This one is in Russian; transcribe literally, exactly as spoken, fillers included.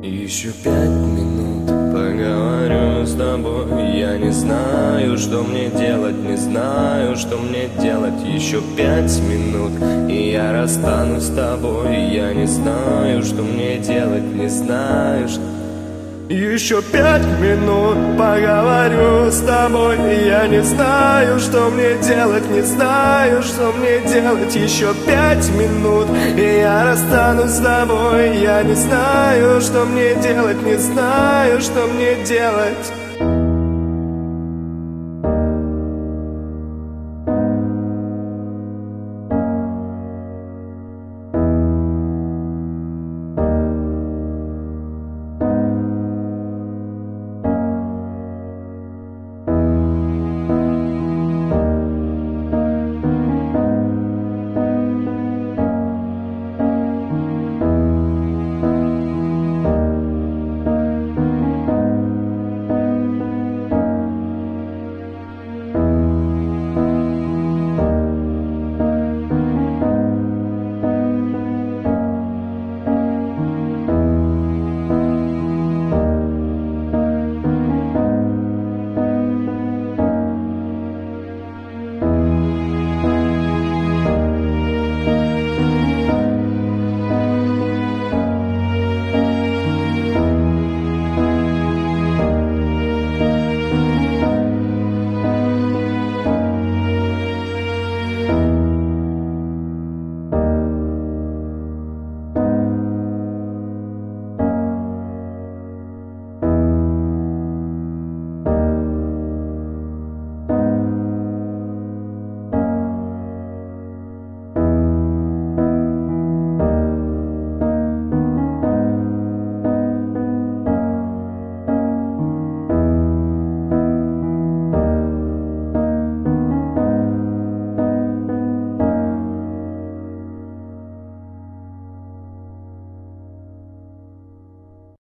Еще пять минут поговорю с тобой. Я не знаю, что мне делать, не знаю, что мне делать. Еще пять минут, и я расстанусь с тобой. Я не знаю, что мне делать, не знаю, что... Еще пять минут поговорю с тобой. Я не знаю, что мне делать, не знаю, что мне делать. Еще пять минут, и я расстанусь с тобой. Я не знаю, что мне делать, не знаю, что мне делать.